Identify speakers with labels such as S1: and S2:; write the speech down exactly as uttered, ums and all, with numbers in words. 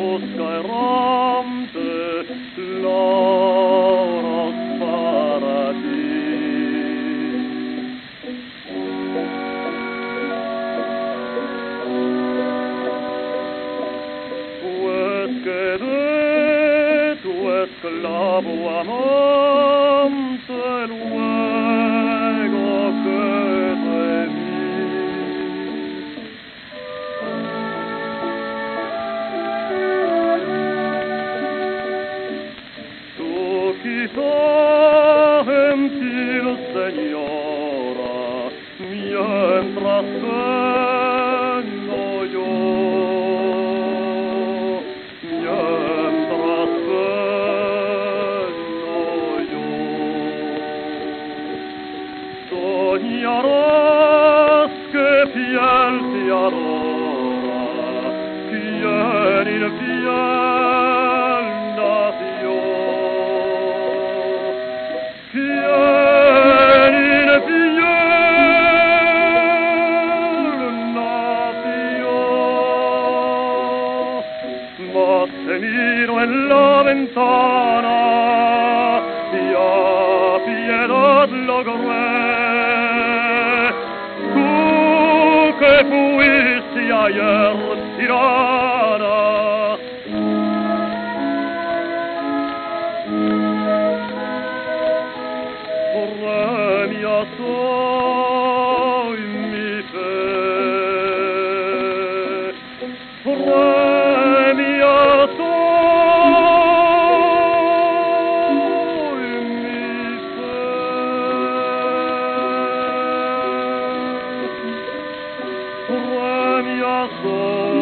S1: mosca errante, lauros para ti. Pues que de tu esclavo amante luego que de mí tú quizá gentil señora mientras vengo yo soñarás que fiel te adora quien infiel nació, quien infiel nació, mas te miro en la ventana y a piedad logré que fuiste ayer tirana. Premia soy mi fe, premia soy mi fe. Premia soy